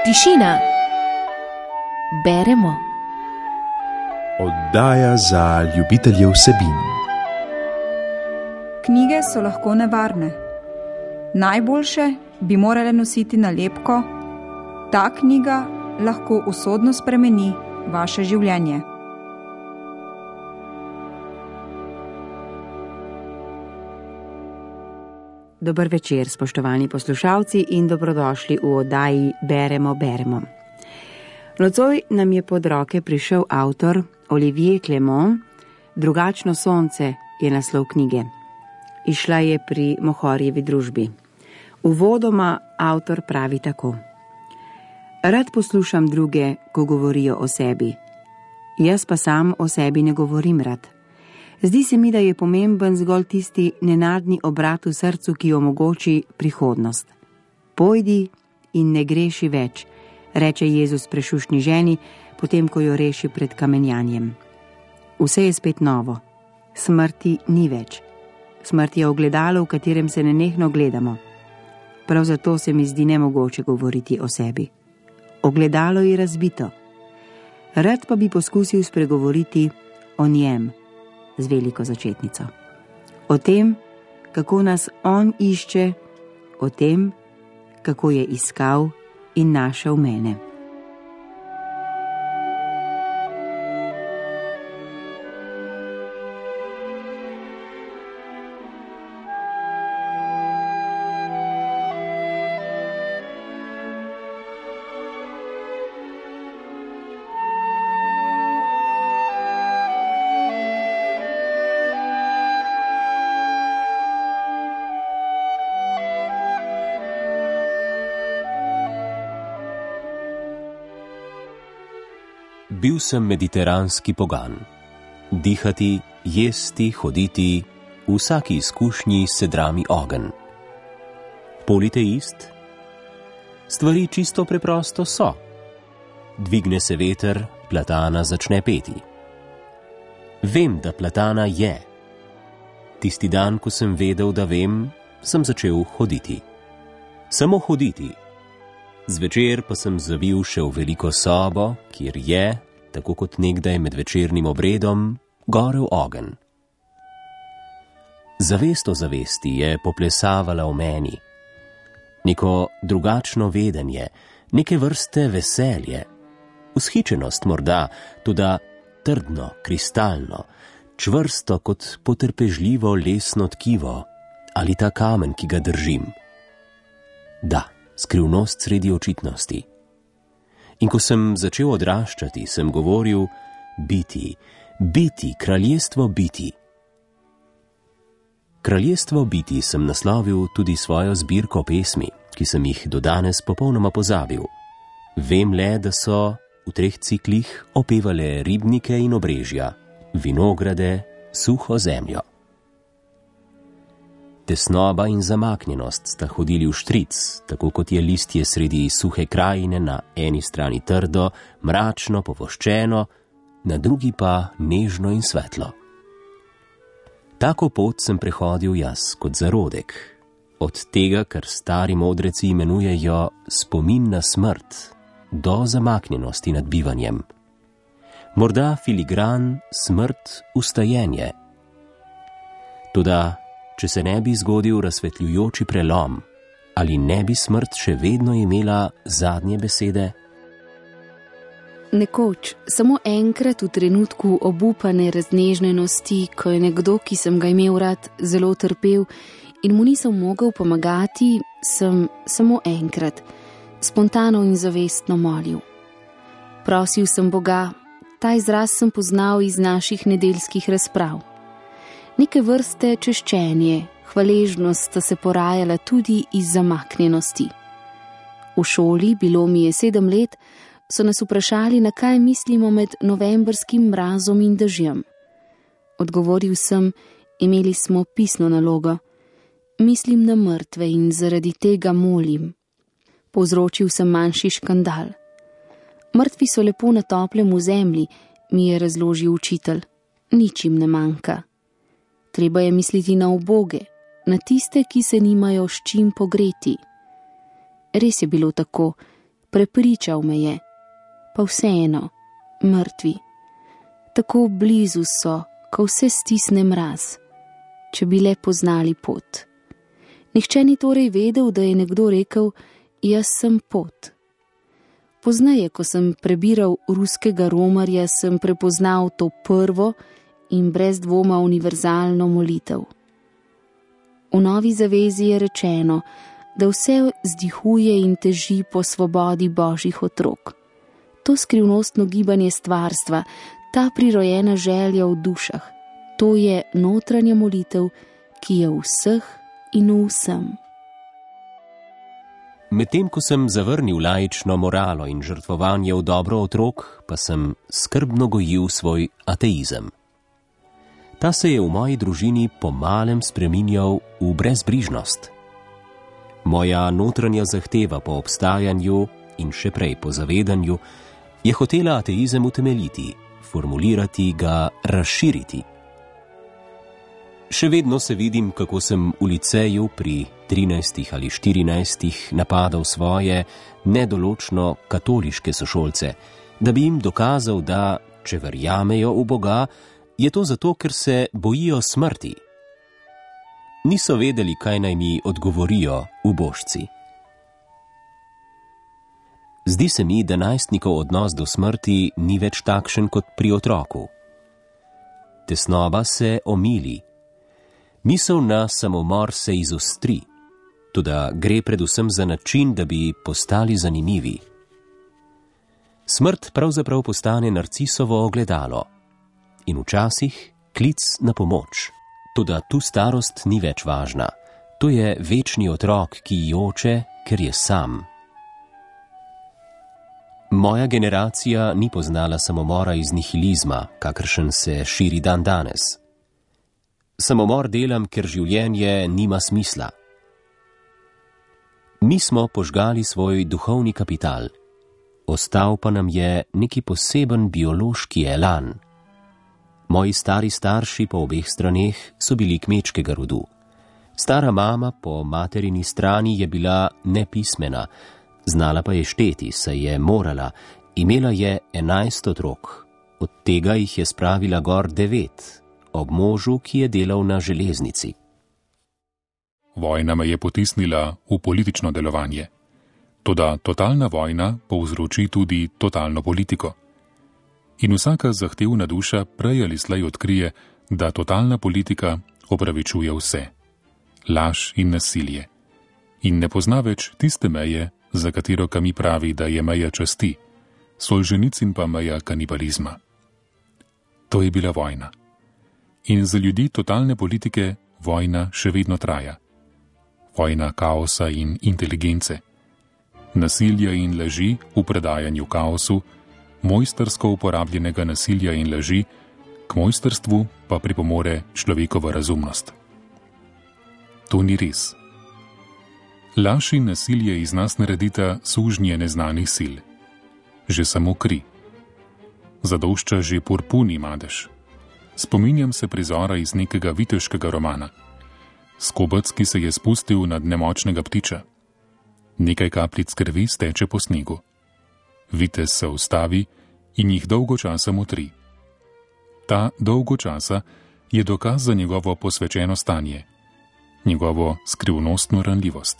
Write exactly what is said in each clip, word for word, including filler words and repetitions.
Tišina. Beremo. Oddaja za ljubitelje vsebin. Knjige so lahko nevarne. Najboljše bi morale nositi nalepko: ta knjiga lahko usodno spremeni vaše življenje. Dober večer, spoštovani poslušalci, in dobrodošli v oddaji Beremo, beremo. Nocoj nam je pod roke prišel avtor Olivier Clément. Drugačno sonce je naslov knjige. Izšla je pri Mohorjevi družbi. Uvodoma avtor pravi tako: Rad poslušam druge, ko govorijo o sebi. Jaz pa sam o sebi ne govorim rad. Zdi se mi, da je pomemben zgolj tisti nenadni obrat v srcu, ki omogoči prihodnost. Pojdi in ne greši več, reče Jezus prešušni ženi, potem ko jo reši pred kamenjanjem. Vse je spet novo. Smrti ni več. Smrt je ogledalo, v katerem se nenehno gledamo. Prav zato se mi zdi nemogoče govoriti o sebi. Ogledalo je razbito. Rad pa bi poskusil spregovoriti o njem z veliko začetnico. O tem, kako nas on išče, o tem, kako je iskal in našel mene. Bil sem mediteranski pogan. Dihati, jesti, hoditi, v vsaki izkušnji se drami ogenj. Politeist? Stvari čisto preprosto so. Dvigne se veter, platana začne peti. Vem, da platana je. Tisti dan, ko sem vedel, da vem, sem začel hoditi. Samo hoditi. Zvečer pa sem zavil še v veliko sobo, kjer je, tako kot nekdaj med večernim obredom, gorel ogenj. Zavest o zavesti je poplesavala v meni. Neko drugačno vedenje, neke vrste veselje, vzhičenost morda, toda trdno, kristalno, čvrsto kot potrpežljivo lesno tkivo ali ta kamen, ki ga držim. Da. Skrivnost sredi očitnosti. In ko sem začel odraščati, sem govoril: biti, biti, kraljestvo biti. Kraljestvo biti sem naslovil tudi svojo zbirko pesmi, ki sem jih do danes popolnoma pozabil. Vem le, da so v treh ciklih opevale ribnike in obrežja, vinograde, suho zemljo. Tesnoba in zamaknjenost sta hodili v štric, tako kot je listje sredi suhe krajine na eni strani trdo, mračno, povoščeno, na drugi pa nežno in svetlo. Tako pot sem prehodil jaz kot zarodek, od tega, kar stari modreci imenujejo spomin na smrt, do zamaknjenosti nad bivanjem. Morda filigran, smrt, ustajenje. Toda če se ne bi zgodil razsvetljujoči prelom, ali ne bi smrt še vedno imela zadnje besede? Nekoč, samo enkrat v trenutku obupane raznežnenosti, ko je nekdo, ki sem ga imel rad, zelo trpel in mu nisem mogel pomagati, sem samo enkrat, spontano in zavestno molil. Prosil sem Boga, ta izraz sem poznal iz naših nedeljskih razprav. Neke vrste češčenje, hvaležnost sta se porajala tudi iz zamaknjenosti. V šoli, bilo mi je sedem let, so nas vprašali, na kaj mislimo med novembrskim mrazom in dežjem. Odgovoril sem: imeli smo pisno nalogo. Mislim na mrtve in zaradi tega molim. Povzročil sem manjši škandal. Mrtvi so lepo na toplem v zemlji, mi je razložil učitelj. Nič jim ne manjka. Treba je misliti na uboge, na tiste, ki se nimajo s čim pogreti. Res je bilo tako, prepričal me je, pa vseeno, mrtvi. Tako blizu so, ko vse stisne mraz, če bi le poznali pot. Nihče ni torej vedel, da je nekdo rekel, jaz sem pot. Pozneje, ko sem prebiral ruskega romarja, sem prepoznal to prvo in brez dvoma univerzalno molitev. V Novi zavezi je rečeno, da vse zdihuje in teži po svobodi božjih otrok. To skrivnostno gibanje stvarstva, ta prirojena želja v dušah, to je notranja molitev, ki je v vseh in v vsem. Medtem ko sem zavrnil laično moralo in žrtvovanje v dobro otrok, pa sem skrbno gojil svoj ateizem. Ta se je v moji družini pomalem spreminjal v brezbrižnost. Moja notranja zahteva po obstajanju in še prej po zavedanju je hotela ateizem utemeljiti, formulirati ga, razširiti. Še vedno se vidim, kako sem v liceju pri trinajstih ali štirinajstih napadal svoje nedoločno katoliške sošolce, da bi jim dokazal, da, če verjamejo v Boga, je to zato, ker se bojijo smrti. Niso vedeli, kaj naj mi odgovorijo ubožci. Zdi se mi, da najstnikov odnos do smrti ni več takšen kot pri otroku. Tesnoba se omili. Misel na samomor se izostri, toda gre predvsem za način, da bi postali zanimivi. Smrt pravzaprav postane narcisovo ogledalo in včasih klic na pomoč. Toda tu starost ni več važna. To je večni otrok, ki joče, ker je sam. Moja generacija ni poznala samomora iz nihilizma, kakršen se širi dan danes. Samomor delam, ker življenje nima smisla. Mi smo požgali svoj duhovni kapital, ostal pa nam je neki poseben biološki elan. Moji stari starši po obeh straneh so bili kmečkega rodu. Stara mama po materini strani je bila nepismena, znala pa je šteti, saj je morala, imela je enajst otrok, od tega jih je spravila gor devet, ob možu, ki je delal na železnici. Vojna me je potisnila v politično delovanje. Toda totalna vojna povzroči tudi totalno politiko. In vsaka zahtevna duša prej ali slej odkrije, da totalna politika opravičuje vse. Laž in nasilje. In ne pozna več tiste meje, za katero Kami pravi, da je meja časti, Solženicin pa meja kanibalizma. To je bila vojna. In za ljudi totalne politike vojna še vedno traja. Vojna kaosa in inteligence. Nasilja in laži v predajanju kaosu, mojstersko uporabljenega nasilja in laži, k mojsterstvu pa pripomore človekova razumnost. To ni res. Laž in nasilje iz nas naredita sužnje neznanih sil. Že samo kri. Zadošča že purpuni madež. Spominjam se prizora iz nekega viteškega romana. Skobec, ki se je spustil nad nemočnega ptiča. Nekaj kapljic krvi steče po snegu. Vitez se ustavi in jih dolgo časa motri. Ta dolgo časa je dokaz za njegovo posvečeno stanje, njegovo skrivnostno ranljivost.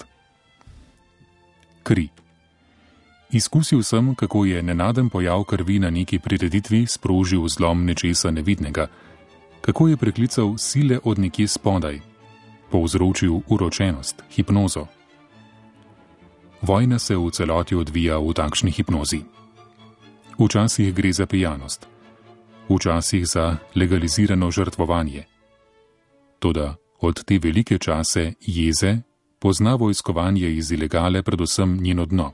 Kri. Izkusil sem, kako je nenaden pojav krvi na neki prireditvi sprožil zlom nečesa nevidnega, kako je preklical sile od nekje spodaj, povzročil uročenost, hipnozo. Vojna se v celoti odvija v takšni hipnozi. Včasih gre za pijanost, včasih za legalizirano žrtvovanje. Toda od te velike čase jeze pozna vojskovanje iz ilegale predvsem njeno dno.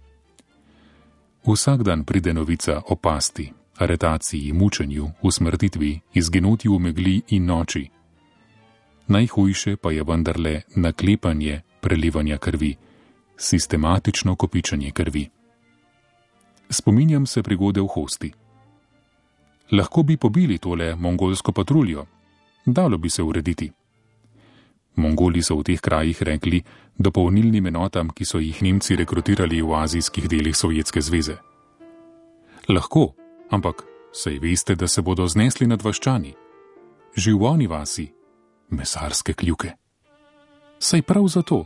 Vsak dan pride novica o pasti, aretaciji, mučenju, usmrtitvi, izginotju v megli in noči. Najhujše pa je vendarle naklepanje prelivanja krvi, sistematično kopičenje krvi. Spominjam se prigode v Hosti. Lahko bi pobili tole mongolsko patruljo, dalo bi se urediti. Mongoli so v teh krajih rekli dopolnilnim enotam, ki so jih Nemci rekrutirali v azijskih delih Sovjetske zveze. Lahko, ampak saj veste, da se bodo znesli nad vaščani. Že v oni vasi, mesarske kljuke. Saj prav zato.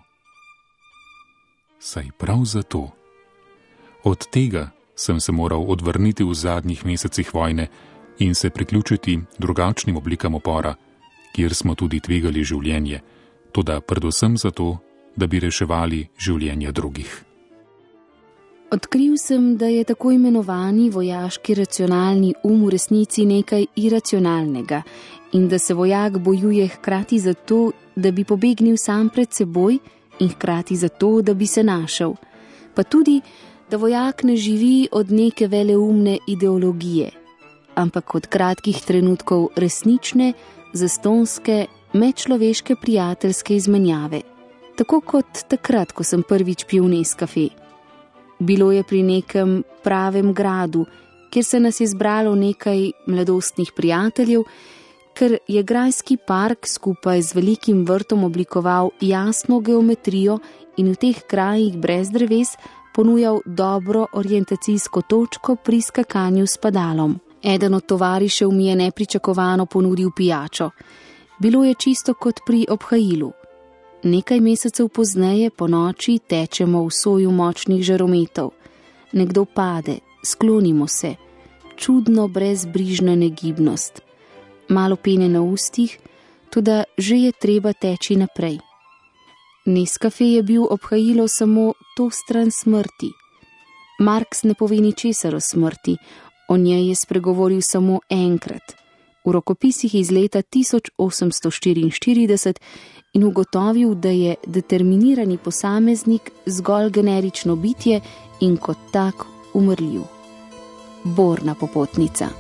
Saj prav zato. Od tega sem se moral odvrniti v zadnjih mesecih vojne in se priključiti drugačnim oblikam upora, kjer smo tudi tvegali življenje, toda predvsem zato, da bi reševali življenja drugih. Odkril sem, da je tako imenovani vojaški racionalni um v resnici nekaj iracionalnega in da se vojak bojuje hkrati zato, da bi pobegnil sam pred seboj in hkrati zato, da bi se našel. Pa tudi, da vojak ne živi od neke veleumne ideologije, ampak od kratkih trenutkov resnične, zastonske, medčloveške prijateljske izmenjave. Tako kot takrat, ko sem prvič pil Nescafe. Bilo je pri nekem pravem gradu, kjer se nas je zbralo nekaj mladostnih prijateljev, ker je grajski park skupaj z velikim vrtom oblikoval jasno geometrijo in v teh krajih brez dreves ponujal dobro orientacijsko točko pri skakanju s padalom. Eden od tovarišev mi je nepričakovano ponudil pijačo. Bilo je čisto kot pri obhajilu. Nekaj mesecev pozneje po noči tečemo v soju močnih žarometov. Nekdo pade, sklonimo se, čudno brezbrižna negibnost. Malo pene na ustih, toda že je treba teči naprej. Nescafe je bil obhajilo samo to stran smrti. Marx ne pove ničesar o smrti, o njej je spregovoril samo enkrat, v rokopisih iz leta tisoč osemsto štiriinštirideset in ugotovil, da je determinirani posameznik zgolj generično bitje in kot tak umrljiv. Borna popotnica.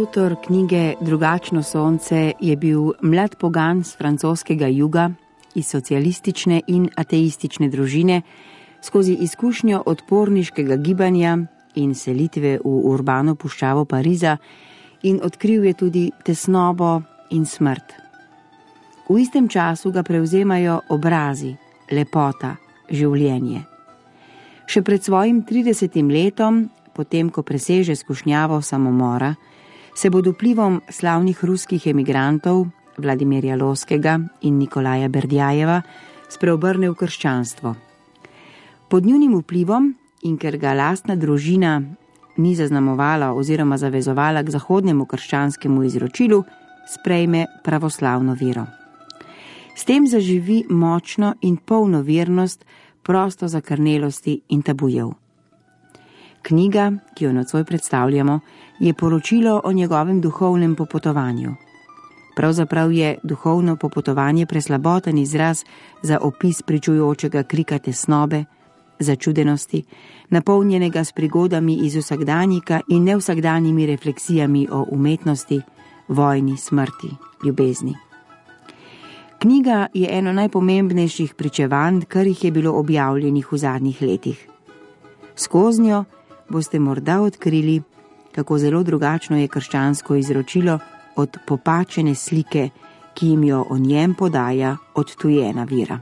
Avtor knjige Drugačno sonce je bil mlad pogan z francoskega juga, iz socialistične in ateistične družine, skozi izkušnjo odporniškega gibanja in selitve v urbano puščavo Pariza, in odkril je tudi tesnobo in smrt. V istem času ga prevzemajo obrazi, lepota, življenje. Še pred svojim tridesetim letom, potem ko preseže skušnjavo samomora, se pod vplivom slavnih ruskih emigrantov Vladimirja Loskega in Nikolaja Berdjajeva spreobrne v krščanstvo. Pod njunim vplivom, in ker ga lastna družina ni zaznamovala oziroma zavezovala k zahodnemu krščanskemu izročilu, sprejme pravoslavno vero. S tem zaživi močno in polno vernost, prosto zakrnelosti in tabujev. Knjiga, ki jo nocoj predstavljamo, je poročilo o njegovem duhovnem popotovanju. Pravzaprav je duhovno popotovanje preslaboten izraz za opis pričujočega krika tesnobe, začudenosti, napolnjenega s prigodami iz vsakdanjika in nevsakdanjimi refleksijami o umetnosti, vojni, smrti, ljubezni. Knjiga je eno najpomembnejših pričevanj, kar jih je bilo objavljenih v zadnjih letih. Skoznjo boste morda odkrili, kako zelo drugačno je krščansko izročilo od popačene slike, ki jim jo o njem podaja odtujena vera.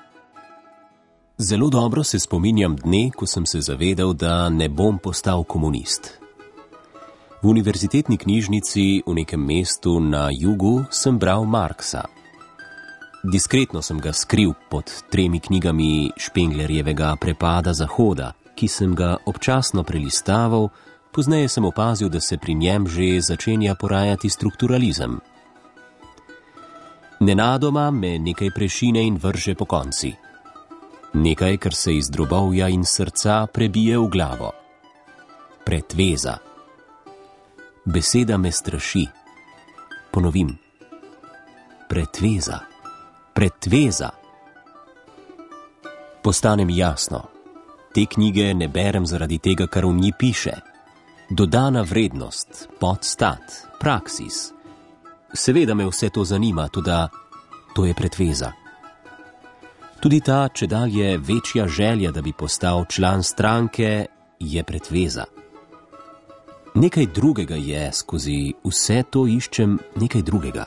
Zelo dobro se spominjam dne, ko sem se zavedal, da ne bom postal komunist. V univerzitetni knjižnici v nekem mestu na jugu sem bral Marksa. Diskretno sem ga skril pod tremi knjigami Špenglerjevega Prepada Zahoda, ki sem ga občasno prelistaval, pozneje sem opazil, da se pri njem že začenja porajati strukturalizem. Nenadoma me nekaj prešine in vrže po konci. Nekaj, kar se iz drobovja in srca prebije v glavo. Pretveza. Beseda me straši. Ponovim. Pretveza. Pretveza. Postane mi jasno. Te knjige ne berem zaradi tega, kar v njih piše. Dodana vrednost, podstat, praksis. Seveda me vse to zanima, tudi to je pretveza. Tudi ta čedalje večja želja, da bi postal član stranke, je pretveza. Nekaj drugega je, skozi vse to iščem nekaj drugega.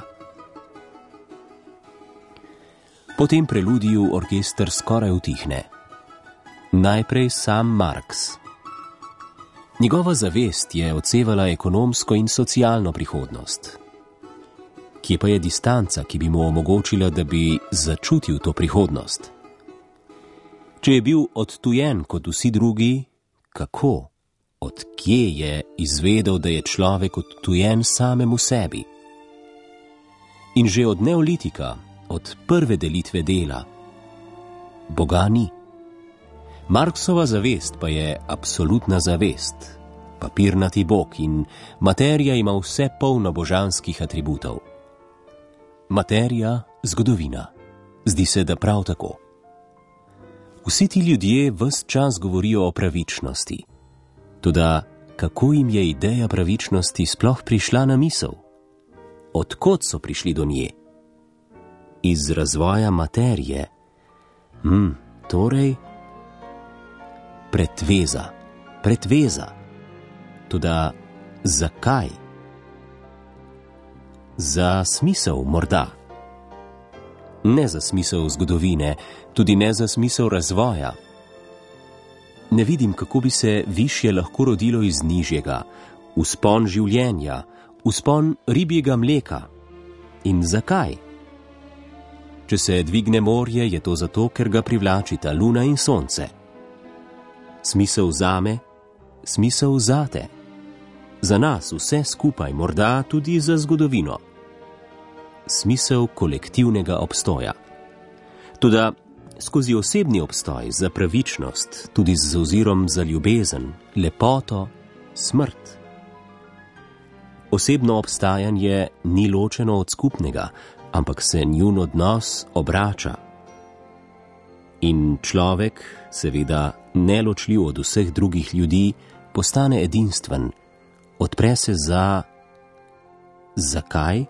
Po tem preludiju orkester skoraj utihne. Najprej sam Marks. Njegova zavest je odsevala ekonomsko in socialno prihodnost. Kje pa je distanca, ki bi mu omogočila, da bi začutil to prihodnost? Če je bil odtujen kot vsi drugi, kako? Od kje je izvedel, da je človek odtujen samemu sebi? In že od neolitika, od prve delitve dela, Boga ni. Marksova zavest pa je absolutna zavest, papirnati Bog, in materija ima vse polno božanskih atributov. Materija, zgodovina. Zdi se, da prav tako. Vsi ti ljudje ves čas govorijo o pravičnosti. Toda kako jim je ideja pravičnosti sploh prišla na misel? Odkot so prišli do nje? Iz razvoja materije. Hm, torej... Pretveza, pretveza. Toda zakaj? Za smisel morda. Ne za smisel zgodovine, tudi ne za smisel razvoja. Ne vidim, kako bi se višje lahko rodilo iz nižjega, vzpon življenja, vzpon ribjega mleka. In zakaj? Če se dvigne morje, je to zato, ker ga privlačita luna in sonce. Smisel zame, smisel zate. Za nas vse skupaj, morda tudi za zgodovino. Smisel kolektivnega obstoja. Toda skozi osebni obstoj, za pravičnost, tudi z ozirom za ljubezen, lepoto, smrt. Osebno obstajanje ni ločeno od skupnega, ampak se njun odnos obrača. In človek, seveda neločljiv od vseh drugih ljudi, postane edinstven, odpre se za zakaj?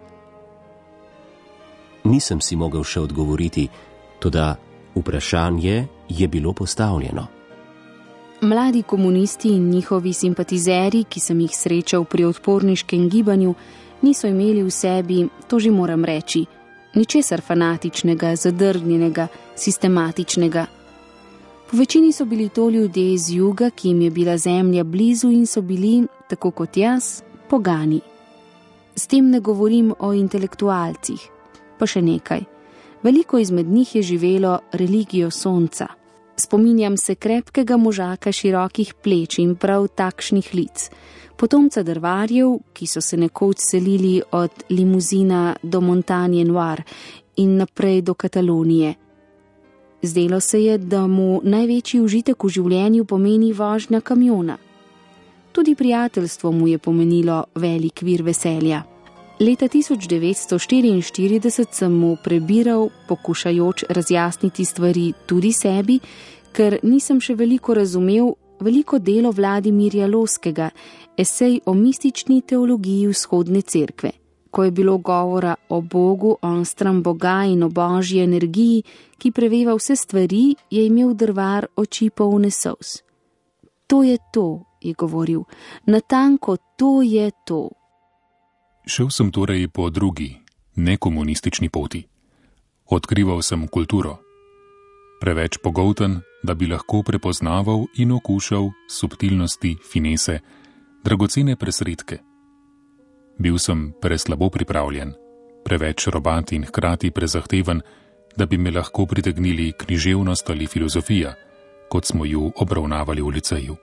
Nisem si mogel še odgovoriti, toda vprašanje je bilo postavljeno. Mladi komunisti in njihovi simpatizeri, ki sem jih srečal pri odporniškem gibanju, niso imeli v sebi, to že moram reči, ničesar fanatičnega, zadrgnjenega, sistematičnega. Po večini so bili to ljudje iz juga, ki jim je bila zemlja blizu in so bili, tako kot jaz, pogani. S tem ne govorim o intelektualcih, pa še nekaj. Veliko izmed njih je živelo religijo sonca. Spominjam se krepkega možaka širokih pleč in prav takšnih lic, potomca drvarjev, ki so se nekoč selili od Limuzina do Montagne Noire in naprej do Katalonije. Zdelo se je, da mu največji užitek v življenju pomeni vožnja kamiona. Tudi prijateljstvo mu je pomenilo velik vir veselja. Leta tisoč devetsto štiriinštirideset sem mu prebiral, pokušajoč razjasniti stvari tudi sebi, ker nisem še veliko razumel veliko delo Vladimirja Loskega, esej o mistični teologiji vzhodne cerkve. Ko je bilo govora o Bogu, onstran Boga in o božji energiji, ki preveva vse stvari, je imel drvar oči polne solz. To je to, je govoril, natanko to je to. Šel sem torej po drugi, nekomunistični poti. Odkrival sem kulturo. Preveč pogolten, da bi lahko prepoznaval in okušal subtilnosti, finese, dragocene presredke. Bil sem preslabo pripravljen, preveč robat in hkrati prezahteven, da bi me lahko pritegnili književnost ali filozofija, kot smo ju obravnavali v liceju.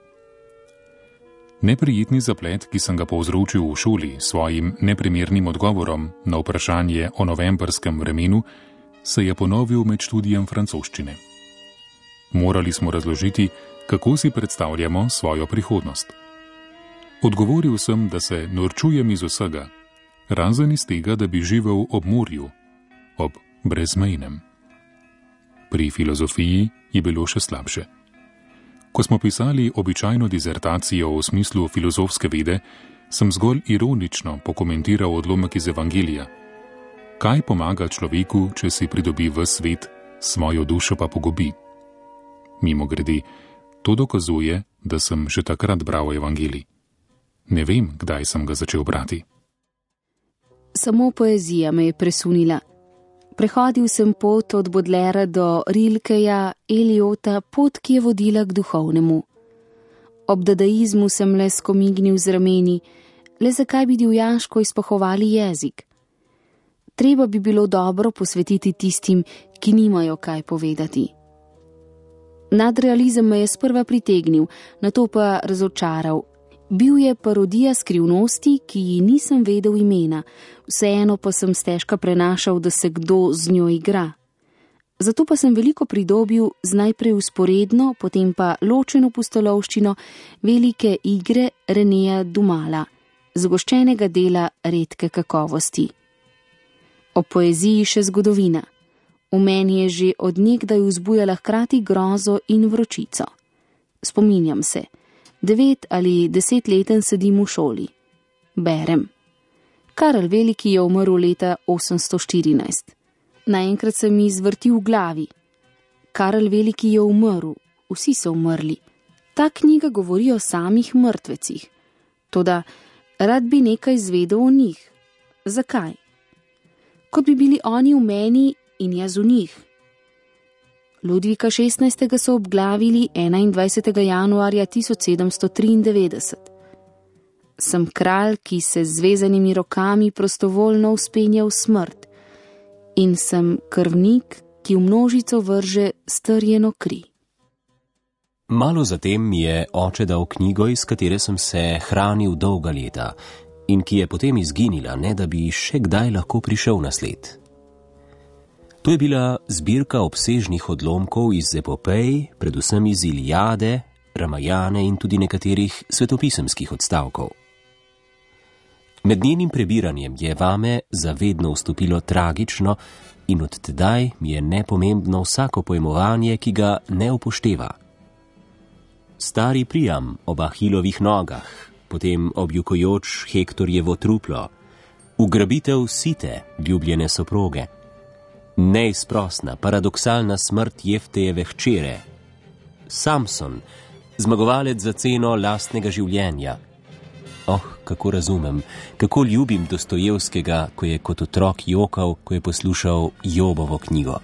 Neprijetni zaplet, ki sem ga povzročil v šoli svojim neprimernim odgovorom na vprašanje o novembrskem vremenu, se je ponovil med študijem francoščine. Morali smo razložiti, kako si predstavljamo svojo prihodnost. Odgovoril sem, da se norčujem iz vsega, razen iz tega, da bi živel ob morju, ob brezmejnem. Pri filozofiji je bilo še slabše. Ko smo pisali običajno dizertacijo v smislu filozofske vede, sem zgolj ironično pokomentiral odlomek iz Evangelija. Kaj pomaga človeku, če si pridobi ves svet, svojo dušo pa pogubi? Mimogrede, to dokazuje, da sem že takrat bral Evangelij. Ne vem, kdaj sem ga začel brati. Samo poezija me je presunila. Prehodil sem pot od Baudelaira do Rilkeja, Eliota, pot, ki je vodila k duhovnemu. Ob dadaizmu sem le skomignil z rameni, le zakaj bi divjaško izpohovali jezik. Treba bi bilo dobro posvetiti tistim, ki nimajo kaj povedati. Nadrealizem me je sprva pritegnil, nato pa razočaral. Bil je parodija skrivnosti, ki ji nisem vedel imena, vseeno pa sem stežka prenašal, da se kdo z njo igra. Zato pa sem veliko pridobil z najprej usporedno, potem pa ločeno pustolovščino velike igre Renéja Dumala, zgoščenega dela redke kakovosti. O poeziji še zgodovina. V meni je že od nekdaj vzbujala hkrati grozo in vročico. Spominjam se, devet ali deset leten sedim v šoli. Berem. Karel Veliki je umrl leta osemsto štirinajst. Naenkrat se mi zvrti v glavi. Karel Veliki je umrl, vsi so umrli. Ta knjiga govori o samih mrtvecih. Toda rad bi nekaj zvedel o njih. Zakaj? Kot bi bili oni v meni in jaz v njih. Ludvika šestnajstega so obglavili enaindvajsetega januarja tisoč sedemsto triindevetdeset. Sem kralj, ki se z zvezanimi rokami prostovoljno vzpenja v smrt, in sem krvnik, ki v množico vrže strjeno kri. Malo zatem mi je oče dal knjigo, iz katere sem se hranil dolga leta in ki je potem izginila, ne da bi še kdaj lahko prišel na sled. To je bila zbirka obsežnih odlomkov iz epopej, predvsem iz Iliade, Ramajane in tudi nekaterih svetopisemskih odstavkov. Med njenim prebiranjem je vame zavedno vstopilo tragično in od tedaj mi je nepomembno vsako pojmovanje, ki ga ne upošteva. Stari Priam ob Ahilovih nogah, potem objukojoč Hektorjevo truplo, ugrabitev site, ljubljene soproge, neizprosna, paradoksalna smrt Jeftejeve hčere, Samson, zmagovalec za ceno lastnega življenja. Oh, kako razumem, kako ljubim Dostojevskega, ko je kot otrok jokal, ko je poslušal Jobovo knjigo.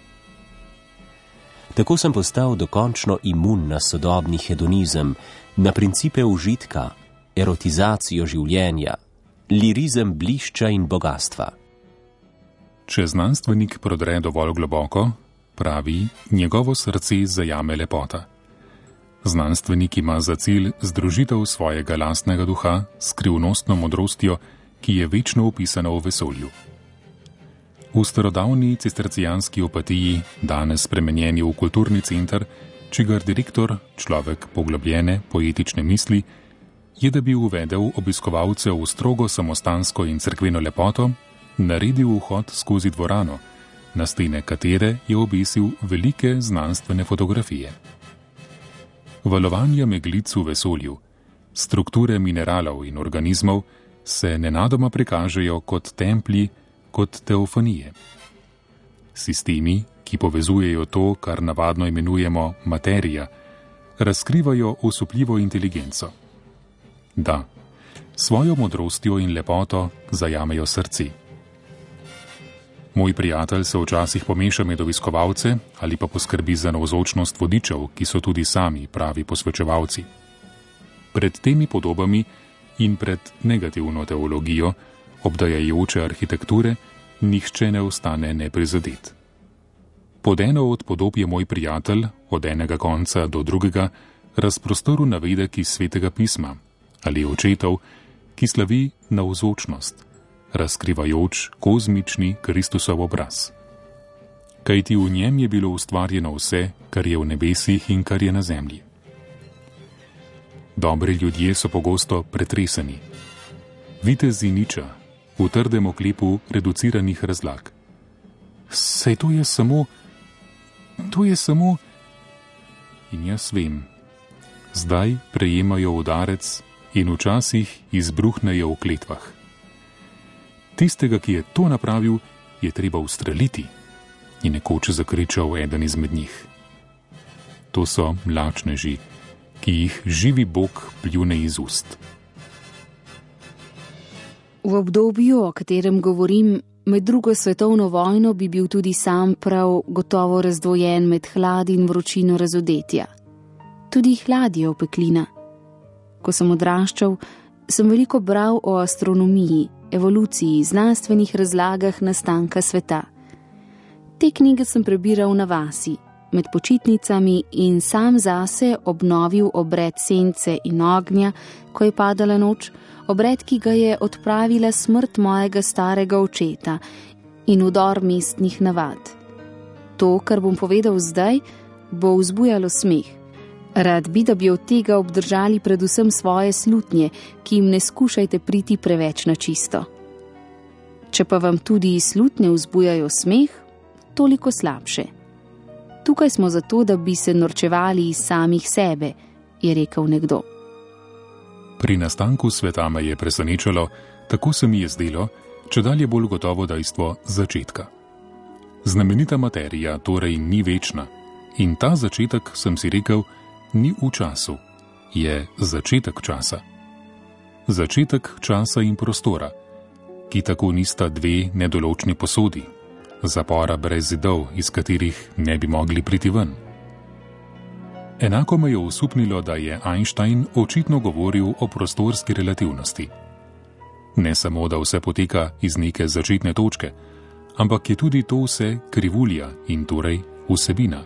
Tako sem postal dokončno imun na sodobni hedonizem, na principe užitka, erotizacijo življenja, lirizem blišča in bogatstva. Če znanstvenik prodre dovolj globoko, pravi, njegovo srce zajame lepota. Znanstvenik ima za cilj združitev svojega lastnega duha s skrivnostno modrostjo, ki je večno opisana v vesolju. V starodavni cistercijanski opatiji, danes spremenjeni v kulturni center, čigar direktor, človek poglobljene, poetične misli, je, da bi uvedel obiskovalce v strogo samostansko in cerkveno lepoto, naredil vhod skozi dvorano, na stene katere je obesil velike znanstvene fotografije. Valovanja meglic v vesolju, strukture mineralov in organizmov se nenadoma prikažejo kot templji, kot teofanije. Sistemi, ki povezujejo to, kar navadno imenujemo materija, razkrivajo osupljivo inteligenco. Da, svojo modrostjo in lepoto zajamejo srce. Moj prijatelj se včasih pomeša med obiskovalce ali pa poskrbi za navzočnost vodičev, ki so tudi sami pravi posvečevalci. Pred temi podobami in pred negativno teologijo, obdajajoče arhitekture, nihče ne ostane neprizadet. Pod eno od podob je moj prijatelj, od enega konca do drugega, razprostoril navedek iz Svetega pisma ali očetov, ki slavi navzočnost, razkrivajoč kozmični Kristusov obraz. Kajti v njem je bilo ustvarjeno vse, kar je v nebesih in kar je na zemlji. Dobri ljudje so pogosto pretreseni. Vitezi niča, v trdem oklepu reduciranih razlag. Saj to je samo, to je samo... In jaz vem, zdaj prejemajo udarec in včasih izbruhnejo v kletvah. Tistega, ki je to napravil, je treba ustreliti, je nekoč zakričal eden izmed njih. To so mlačneži, ki jih živi Bog pljune iz ust. V obdobju, o katerem govorim, med drugo svetovno vojno bi bil tudi sam prav gotovo razdvojen med hlad in vročino razodetja. Tudi hlad je opeklina. Ko sem odraščal, sem veliko bral o astronomiji, evoluciji, znanstvenih razlagah nastanka sveta. Te knjige sem prebiral na vasi, med počitnicami in sam zase obnovil obred sence in ognja, ko je padala noč, obred, ki ga je odpravila smrt mojega starega očeta in vdor mestnih navad. To, kar bom povedal zdaj, bo vzbujalo smeh. Rad bi, da bi od tega obdržali predvsem svoje slutnje, ki jim ne skušajte priti preveč na čisto. Če pa vam tudi slutnje vzbujajo smeh, toliko slabše. Tukaj smo zato, da bi se norčevali iz samih sebe, je rekel nekdo. Pri nastanku sveta me je presenečalo, tako se mi je zdelo, čedalje bolj gotovo dejstvo začetka. Znamenita materija torej ni večna in ta začetek, sem si rekel, ni v času, je začetek časa. Začetek časa in prostora, ki tako nista dve nedoločni posodi, zapora brez zidov, iz katerih ne bi mogli priti ven. Enako me je osupnilo, da je Einstein očitno govoril o prostorski relativnosti. Ne samo, da vse poteka iz neke začetne točke, ampak je tudi to vse krivulja in torej vsebina.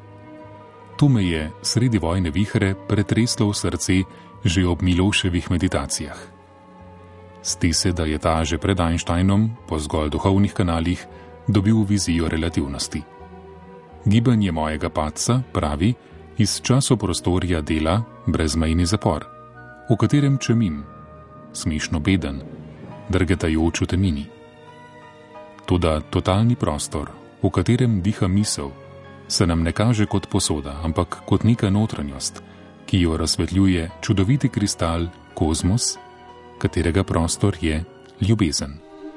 To me je sredi vojne vihre pretreslo v srce že ob Miloševih meditacijah. Zdi se, da je ta že pred Einsteinom, po zgolj duhovnih kanalih, dobil vizijo relativnosti. Gibanje mojega padca, pravi, iz časoprostorja dela brezmejni zapor, v katerem čemim, smešno beden, drgetajoč v temini. Toda totalni prostor, v katerem diha misel, se nam ne kaže kot posoda, ampak kot neka notranjost, ki jo razsvetljuje čudoviti kristal kozmos, katerega prostor je ljubezen.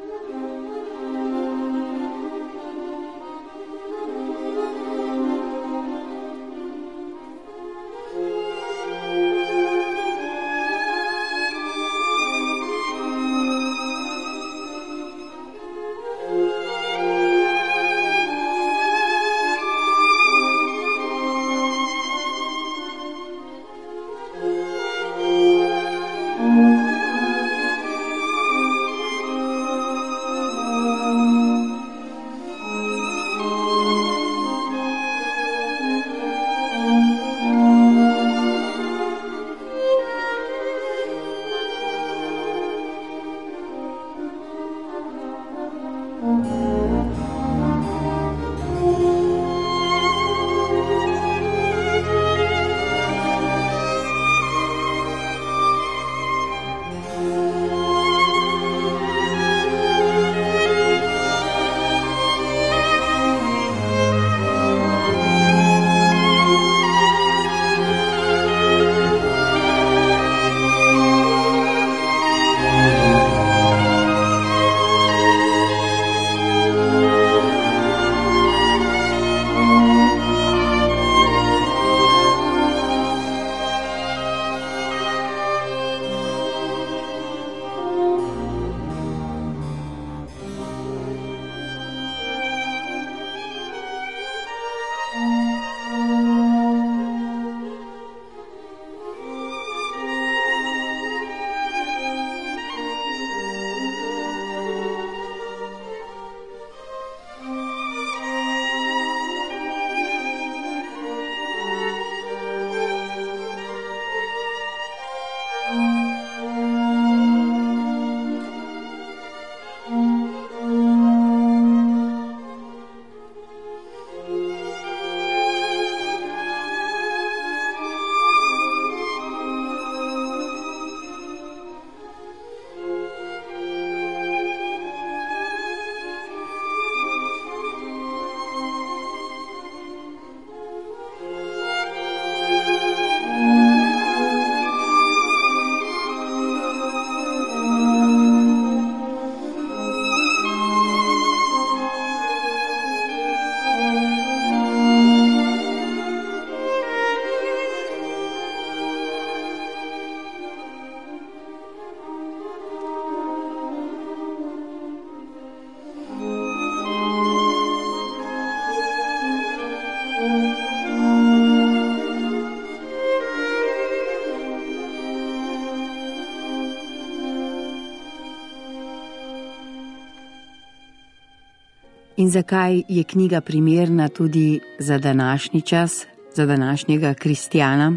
In zakaj je knjiga primerna tudi za današnji čas, za današnjega kristjana?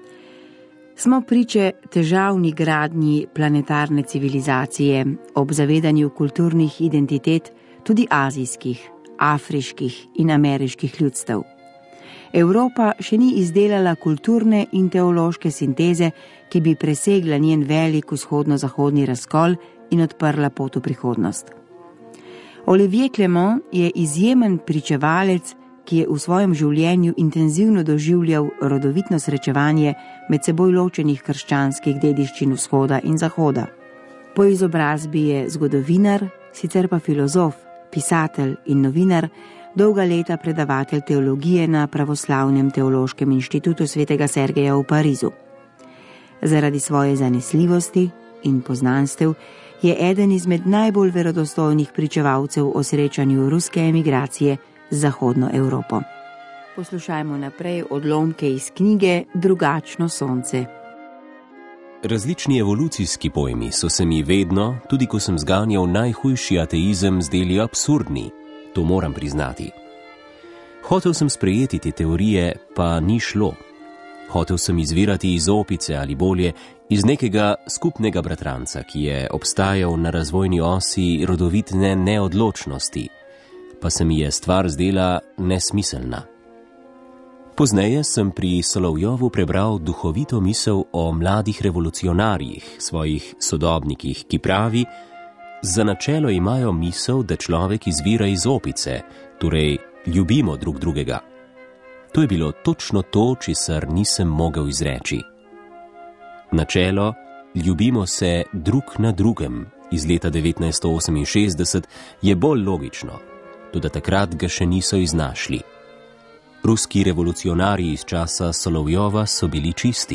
Smo priče težavni gradnji planetarne civilizacije ob zavedanju kulturnih identitet tudi azijskih, afriških in ameriških ljudstev. Evropa še ni izdelala kulturne in teološke sinteze, ki bi presegla njen velik vzhodno-zahodni razkol in odprla pot v prihodnost. Olivier Clément je izjemen pričevalec, ki je v svojem življenju intenzivno doživljal rodovitno srečevanje med seboj ločenih krščanskih dediščin vzhoda in zahoda. Po izobrazbi je zgodovinar, sicer pa filozof, pisatelj in novinar, dolga leta predavatelj teologije na Pravoslavnem teološkem inštitutu svetega Sergeja v Parizu. Zaradi svoje zanesljivosti in poznanstev je eden izmed najbolj verodostojnih pričevalcev o srečanju ruske emigracije z Zahodno Evropo. Poslušajmo naprej odlomke iz knjige Drugačno sonce. Različni evolucijski pojmi so se mi vedno, tudi ko sem zganjal najhujši ateizem, zdeli absurdni. To moram priznati. Hotel sem sprejeti te teorije, pa ni šlo. Hotel sem izvirati iz opice ali bolje iz nekega skupnega bratranca, ki je obstajal na razvojni osi rodovitne neodločnosti, pa se mi je stvar zdela nesmiselna. Pozneje sem pri Solovjovu prebral duhovito misel o mladih revolucionarjih, svojih sodobnikih, ki pravi, za načelo imajo misel, da človek izvira iz opice, torej ljubimo drug drugega. To je bilo točno to, česar nisem mogel izreči. Načelo ljubimo se drug na drugem iz leta devetnajststo oseminšestdeset je bolj logično, toda takrat ga še niso iznašli. Ruski revolucionarji iz časa Solovjova so bili čisti.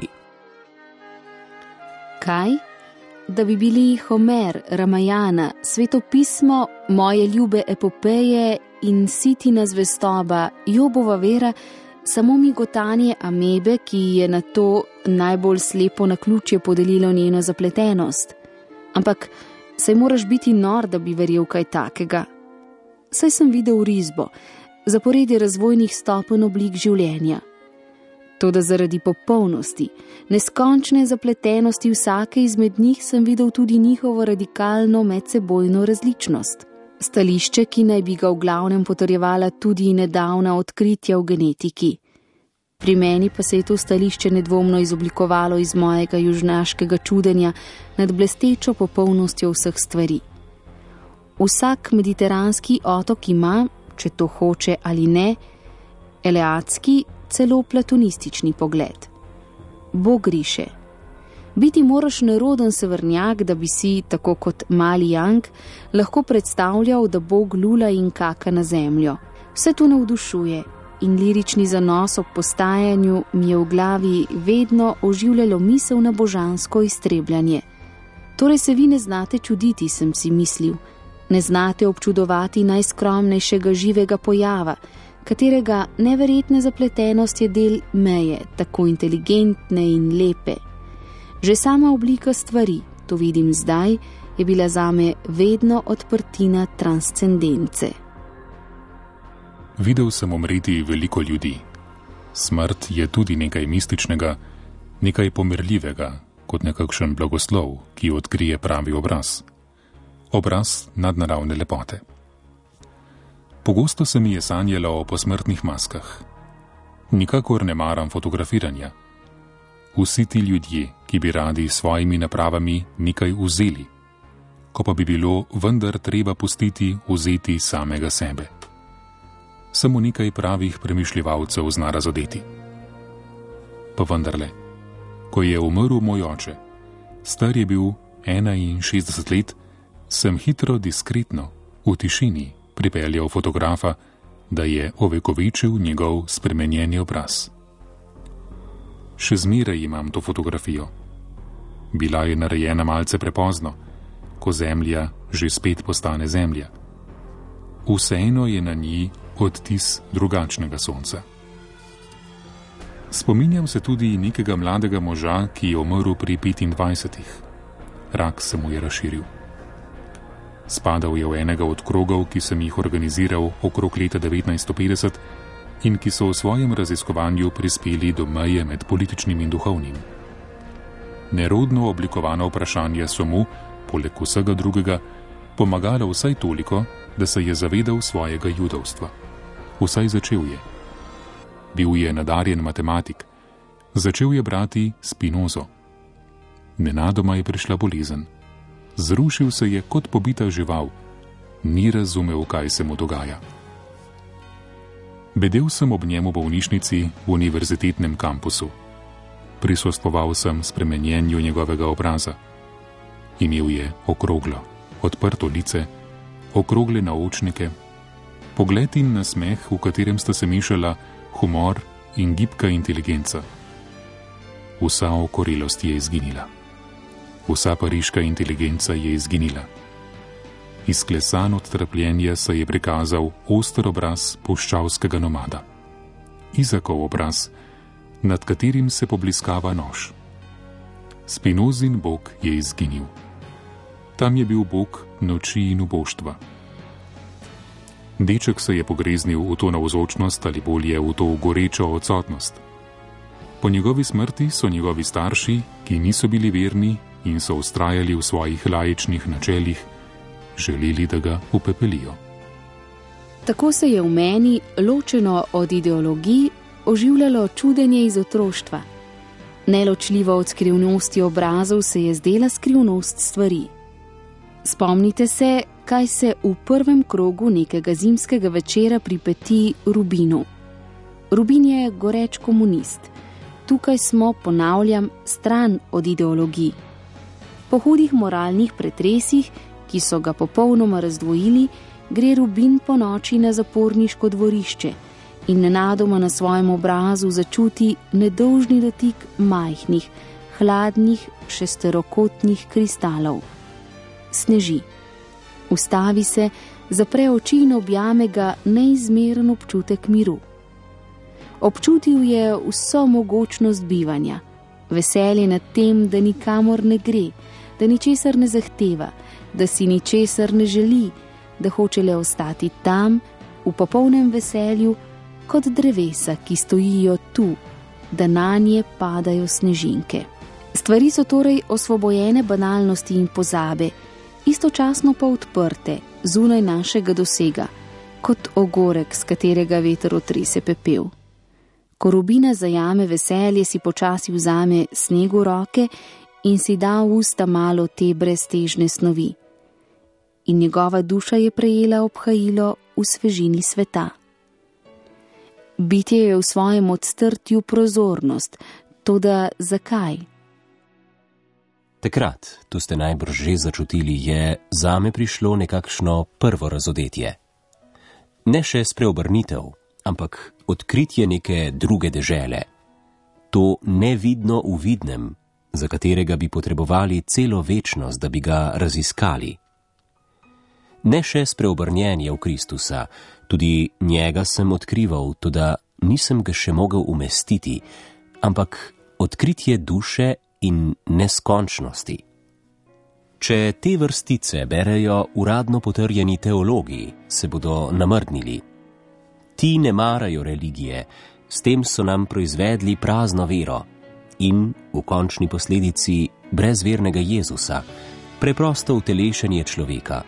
Kaj? Da bi bili Homer, Ramajana, svetopismo, moje ljube epopeje in Sitina zvestoba, Jobova vera, samo migotanje amebe, ki je na to najbolj slepo naključje podelilo njeno zapletenost. Ampak saj moraš biti nor, da bi verjel kaj takega. Saj sem videl risbo, zaporedje razvojnih stopenj oblik življenja. Toda zaradi popolnosti, neskončne zapletenosti vsake izmed njih sem videl tudi njihovo radikalno medsebojno različnost. Stališče, ki naj bi ga v glavnem potrjevala tudi nedavna odkritja v genetiki. Pri meni pa se je to stališče nedvomno izoblikovalo iz mojega južnaškega čudenja nad blestečo popolnostjo vseh stvari. Vsak mediteranski otok ima, če to hoče ali ne, eleatski, celo platonistični pogled. Bog riše. Biti moraš neroden severnjak, da bi si, tako kot mali Jank, lahko predstavljal, da Bog lula in kaka na zemljo. Vse to navdušuje in lirični zanos ob postajanju mi je v glavi vedno oživljalo misel na božansko iztrebljanje. Torej se vi ne znate čuditi, sem si mislil. Ne znate občudovati najskromnejšega živega pojava, katerega neverjetna zapletenost je del meje, tako inteligentne in lepe. Že sama oblika stvari, to vidim zdaj, je bila zame vedno odprtina transcendence. Videl sem umreti veliko ljudi. Smrt je tudi nekaj mističnega, nekaj pomirljivega, kot nekakšen blagoslov, ki odkrije pravi obraz. Obraz nadnaravne lepote. Pogosto se mi je sanjalo o posmrtnih maskah. Nikakor ne maram fotografiranja. Vsi ti ljudje, ki bi radi s svojimi napravami nekaj vzeli, ko pa bi bilo vendar treba pustiti vzeti samega sebe. Samo nekaj pravih premišljevalcev zna razodeti. Pa vendarle, ko je umrl moj oče, star je bil enainšestdeset let, sem hitro, diskretno, v tišini pripeljal fotografa, da je ovekovečil njegov spremenjeni obraz. Še zmeraj imam to fotografijo. Bila je narejena malce prepozno, ko zemlja že spet postane zemlja. Vseeno je na njej odtis drugačnega sonca. Spominjam se tudi nekega mladega moža, ki je umrl pri petindvajsetih. Rak se mu je razširil. Spadal je v enega od krogov, ki sem jih organiziral okrog leta devetnajststo petdeset in ki so v svojem raziskovanju prispeli do meje med političnim in duhovnim. Nerodno oblikovano vprašanje so mu, poleg vsega drugega, pomagalo vsaj toliko, da se je zavedal svojega judovstva. Vsaj začel je. Bil je nadarjen matematik. Začel je brati Spinozo. Nenadoma je prišla bolezen. Zrušil se je kot pobita žival. Ni razumel, kaj se mu dogaja. Bedel sem ob njemu v bolnišnici v univerzitetnem kampusu. Prisostvoval sem spremenjenju njegovega obraza. Imel je okroglo, odprto lice, okrogle naočnike, pogled in nasmeh, v katerem sta se mešala humor in gibka inteligenca. Vsa okorelost je izginila. Vsa pariška inteligenca je izginila. Izklesan od trpljenja se je prikazal oster obraz puščavskega nomada. Izakov obraz, nad katerim se pobliskava nož. Spinozin bog je izginil. Tam je bil bog noči in uboštva. Deček se je pogreznil v to navzočnost ali bolje v to gorečo odsotnost. Po njegovi smrti so njegovi starši, ki niso bili verni in so vztrajali v svojih laičnih načelih, želeli, da ga upepelijo. Tako se je v meni, ločeno od ideologij, oživljalo čudenje iz otroštva. Neločljivo od skrivnosti obrazov se je zdela skrivnost stvari. Spomnite se, kaj se v prvem krogu nekega zimskega večera pripeti Rubinu. Rubin je goreč komunist. Tukaj smo, ponavljam, stran od ideologij. Po hudih moralnih pretresih, ki so ga popolnoma razdvojili, gre Rubin po noči na zaporniško dvorišče in nenadoma na svojem obrazu začuti nedolžni dotik majhnih, hladnih, šesterokotnih kristalov. Sneži. Ustavi se, zapre oči in objame ga neizmeren občutek miru. Občutil je vso mogočnost bivanja, veselje nad tem, da nikamor ne gre, da ničesar ne zahteva, da si ničesar ne želi, da hoče le ostati tam, v popolnem veselju, kot drevesa, ki stojijo tu, da nanje padajo snežinke. Stvari so torej osvobojene banalnosti in pozabe, istočasno pa odprte, zunaj našega dosega, kot ogorek, s katerega veter otrese pepel. Ko Rubina zajame veselje, si počasi vzame sneg v roke in si da v usta malo te breztežne snovi. In njegova duša je prejela obhajilo v svežini sveta. Bitje je v svojem odstrtju prozornost, toda zakaj? Takrat, to ste najbrž že začutili, je zame prišlo nekakšno prvo razodetje. Ne še spreobrnitev, ampak odkritje neke druge dežele. To nevidno v vidnem, za katerega bi potrebovali celo večnost, da bi ga raziskali. Ne še spreobrnjenje v Kristusa, tudi njega sem odkrival, toda nisem ga še mogel umestiti, ampak odkritje duše in neskončnosti. Če te vrstice berejo uradno potrjeni teologi, se bodo namrdnili. Ti ne marajo religije, s tem so nam proizvedli prazno vero in, v končni posledici, brezvernega Jezusa, preprosto utelešenje človeka.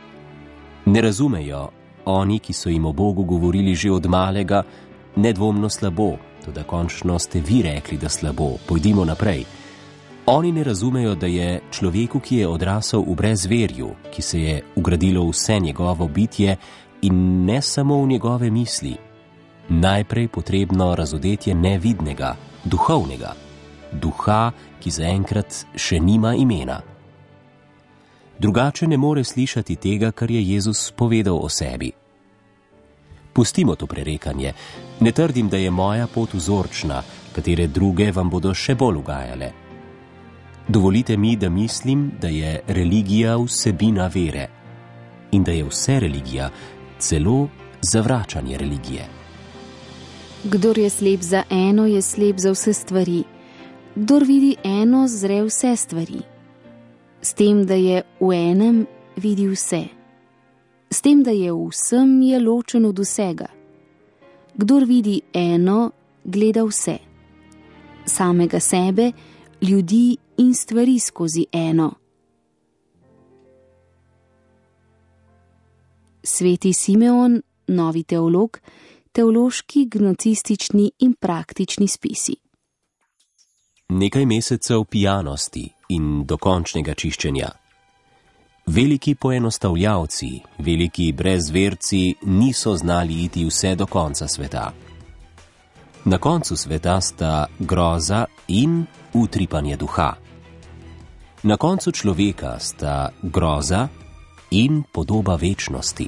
Ne razumejo, oni, ki so jim o Bogu govorili že od malega, nedvomno slabo, toda končno ste vi rekli, da slabo, pojdimo naprej. Oni ne razumejo, da je človeku, ki je odrasel v brezverju, ki se je ugradilo vse njegovo bitje in ne samo v njegove misli, najprej potrebno razodetje nevidnega, duhovnega, duha, ki zaenkrat še nima imena. Drugače ne more slišati tega, kar je Jezus povedal o sebi. Pustimo to prerekanje. Ne trdim, da je moja pot vzorčna, katere druge vam bodo še bolj ugajale. Dovolite mi, da mislim, da je religija vsebina vere in da je vse religija celo zavračanje religije. Kdor je slep za eno, je slep za vse stvari. Kdor vidi eno, zre vse stvari. S tem, da je v enem, vidi vse. S tem, da je vsem, je ločen od vsega. Kdor vidi eno, gleda vse. Samega sebe, ljudi in stvari skozi eno. Sveti Simeon, novi teolog, teološki, gnocistični in praktični spisi. Nekaj mesecev pijanosti in dokončnega čiščenja. Veliki poenostavljavci, veliki brezverci niso znali iti vse do konca sveta. Na koncu sveta sta groza in utripanje duha. Na koncu človeka sta groza in podoba večnosti.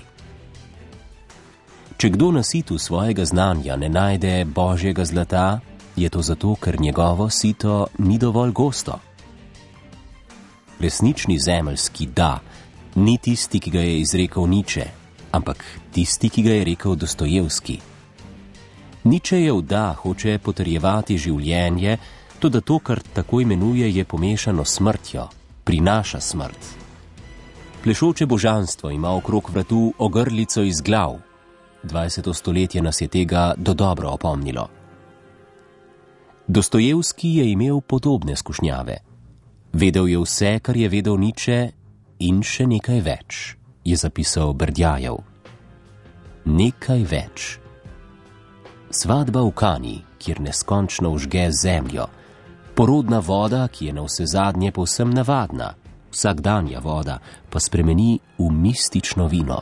Če kdo na situ svojega znanja ne najde božjega zlata, je to zato, ker njegovo sito ni dovolj gosto. Resnični zemeljski da ni tisti, ki ga je izrekel Nietzsche, ampak tisti, ki ga je rekel Dostojevski. Nietzschejev da hoče potrjevati življenje, toda to, kar tako imenuje, je pomešano s smrtjo, prinaša smrt. Plešoče božanstvo ima okrog vratu ogrlico iz glav. dvajseto stoletje nas je tega dodobro opomnilo. Dostojevski je imel podobne skušnjave. Vedel je vse, kar je vedel Nietzsche, in še nekaj več, je zapisal Berdjajev. Nekaj več. Svadba v Kani, kjer neskončno vžge zemljo, porodna voda, ki je navsezadnje povsem navadna, vsakdanja voda pa spremeni v mistično vino.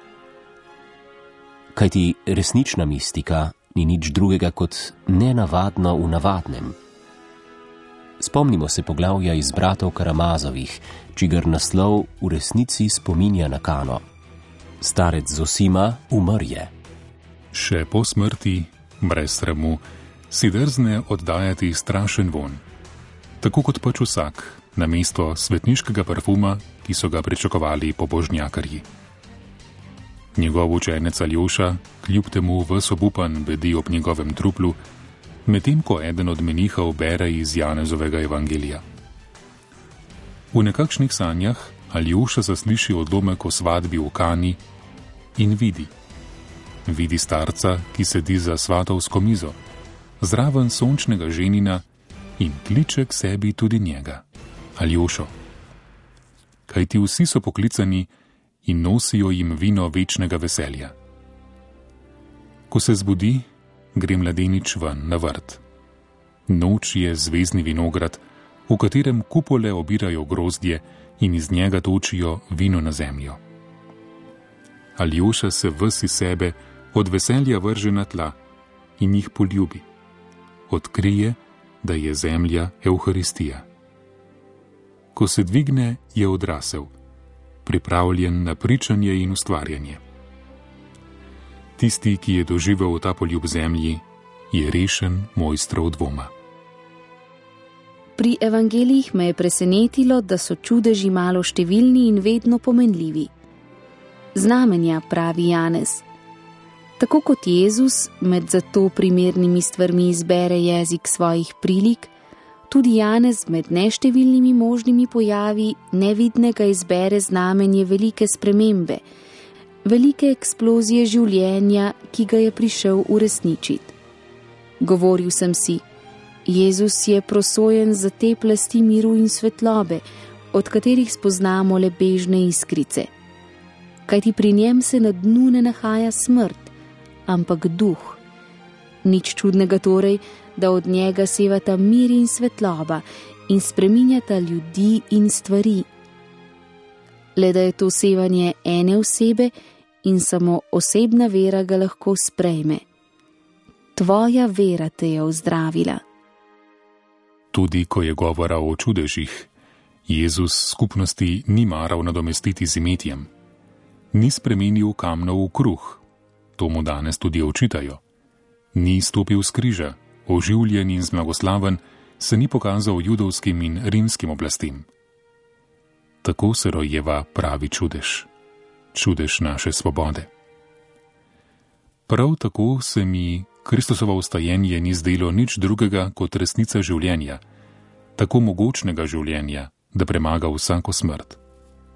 Kajti resnična mistika ni nič drugega kot nenavadno v navadnem. Spomnimo se poglavja iz Bratov Karamazovih, čigar naslov v resnici spominja na Kano. Starec Zosima umrje. Še po smrti, brez sramu, si drzne oddajati strašen von. Tako kot pač vsak, namesto svetniškega parfuma, ki so ga pričakovali pobožnjakarji. Njegov učenec Aljoša, kljub temu ves obupan bedi ob njegovem truplu, medtem ko eden od menihov bere iz Janezovega evangelija. V nekakšnih sanjah Aljoša zasliši odlomek o svadbi v Kani in vidi. Vidi starca, ki sedi za svatovsko mizo, zraven sončnega ženina in kliče k sebi tudi njega, Aljošo. Kajti vsi so poklicani in nosijo jim vino večnega veselja. Ko se zbudi, gre mladenič ven na vrt. Noč je zvezdni vinograd, v katerem kupole obirajo grozdje in iz njega točijo vino na zemljo. Aljoša se ves iz sebe od veselja vrže na tla in jih poljubi. Odkrije, da je zemlja Evharistija. Ko se dvigne, je odrasel, pripravljen na pričanje in ustvarjanje. Tisti, ki je doživel ta poljub zemlji, je rešen mojstrov dvoma. Pri evangelijih me je presenetilo, da so čudeži malo številni in vedno pomenljivi. Znamenja, pravi Janez. Tako kot Jezus med zato primernimi stvarmi izbere jezik svojih prilik, tudi Janez med neštevilnimi možnimi pojavi nevidnega izbere znamenje velike spremembe, velike eksplozije življenja, ki ga je prišel uresničiti. Govoril sem si, Jezus je prosojen za te plasti miru in svetlobe, od katerih spoznamo le bežne iskrice. Kajti pri njem se na dnu ne nahaja smrt, ampak duh. Nič čudnega torej, da od njega sevata mir in svetloba in spreminjata ljudi in stvari. Le da je to sevanje ene osebe in samo osebna vera ga lahko sprejme. Tvoja vera te je ozdravila. Tudi ko je govora o čudežih, Jezus skupnosti ni maral nadomestiti z imetjem. Ni spremenil kamnov v kruh, to mu danes tudi očitajo. Ni stopil s križa, oživljen in zmagoslaven, se ni pokazal judovskim in rimskim oblastim. Tako se rojeva pravi čudež, čudež naše svobode. Prav tako se mi Kristusovo vstajenje ni zdelo nič drugega kot resnica življenja, tako mogočnega življenja, da premaga vsako smrt.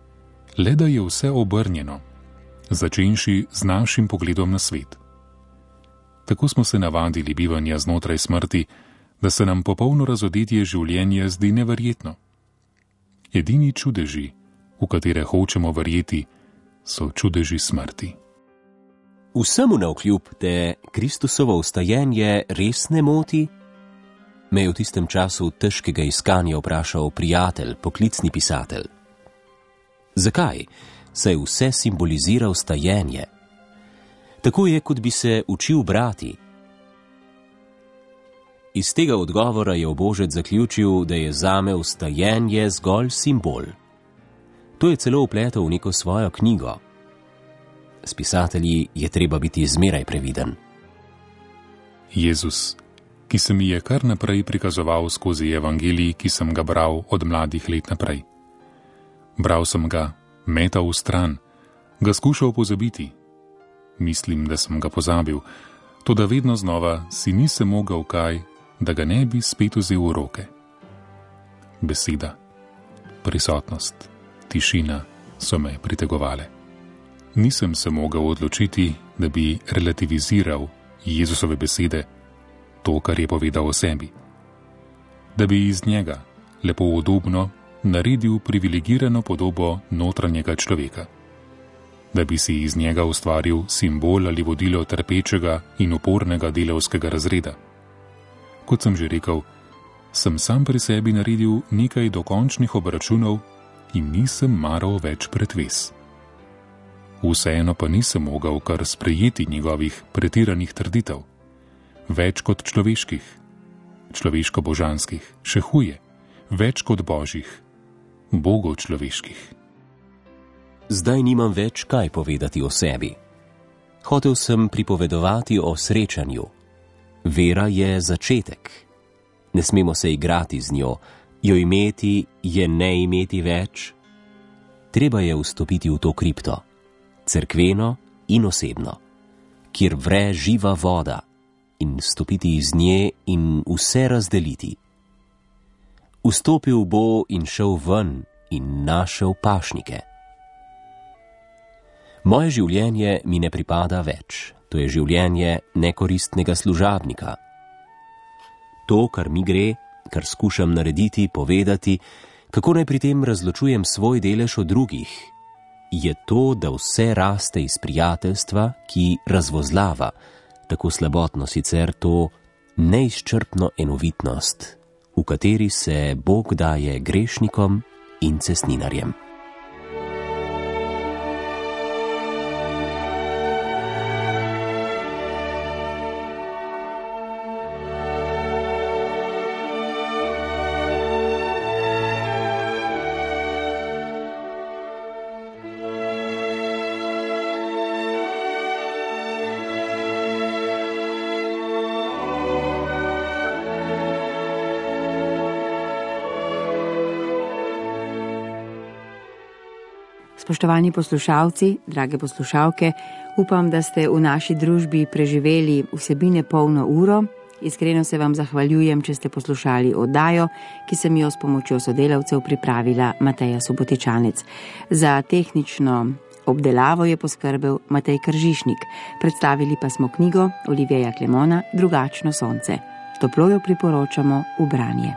le da je vse obrnjeno, začenši z našim pogledom na svet. Tako smo se navadili bivanja znotraj smrti, da se nam popolno razodetje življenja zdi neverjetno. Edini čudeži, v katere hočemo verjeti, so čudeži smrti. Vsemu navkljub te Kristusovo vstajenje res ne moti? Me je v tistem času težkega iskanja vprašal prijatelj, poklicni pisatelj. Zakaj? Saj vse simbolizira vstajenje. Tako je, kot bi se učil brati. Iz tega odgovora je Obožec zaključil, da je zame vstajenje zgolj simbol. To je celo vpletel v neko svojo knjigo. S pisatelji je treba biti zmeraj previden. Jezus, ki se mi je kar naprej prikazoval skozi evangelij, ki sem ga bral od mladih let naprej. Bral sem ga, metal v stran, ga skušal pozabiti. Mislim, da sem ga pozabil, toda vedno znova si nisem mogel kaj, da ga ne bi spet vzel v roke. Beseda, prisotnost, tišina so me pritegovale. Nisem se mogel odločiti, da bi relativiziral Jezusove besede, to, kar je povedal o sebi. Da bi iz njega, lepo udobno, naredil privilegirano podobo notranjega človeka. Da bi si iz njega ustvaril simbol ali vodilo trpečega in upornega delavskega razreda. Kot sem že rekel, sem sam pri sebi naredil nekaj dokončnih obračunov in nisem maral več pretvez. Vseeno pa nisem mogel kar sprejeti njegovih pretiranih trditev. Več kot človeških, človeško-božanskih, še huje, več kot božjih, bogo-človeških. Zdaj nimam več kaj povedati o sebi. Hotel sem pripovedovati o srečanju. Vera je začetek. Ne smemo se igrati z njo, jo imeti je ne imeti več. Treba je vstopiti v to kripto, cerkveno in osebno, kjer vre živa voda, in stopiti iz nje in vse razdeliti. Vstopil bo in šel ven in našel pašnike. Moje življenje mi ne pripada več, to je življenje nekoristnega služabnika. To, kar mi gre, kar skušam narediti, povedati, kako naj pri tem razločujem svoj delež od drugih, je to, da vse raste iz prijateljstva, ki razvozlava, tako slabotno sicer to neizčrpno enovitnost, v kateri se Bog daje grešnikom in cestninarjem. Spoštovani poslušalci, drage poslušalke, upam, da ste v naši družbi preživeli vsebine polno uro. Iskreno se vam zahvaljujem, če ste poslušali oddajo, ki sem jo s pomočjo sodelavcev pripravila Mateja Subotičanec. Za tehnično obdelavo je poskrbel Matej Kržišnik. Predstavili pa smo knjigo Olivija Klemona Drugačno sonce. Toplo jo priporočamo v branje.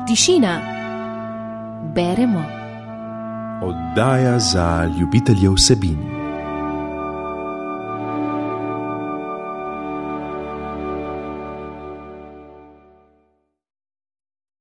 Tišina. Beremo. Oddaja za ljubitelje vsebin.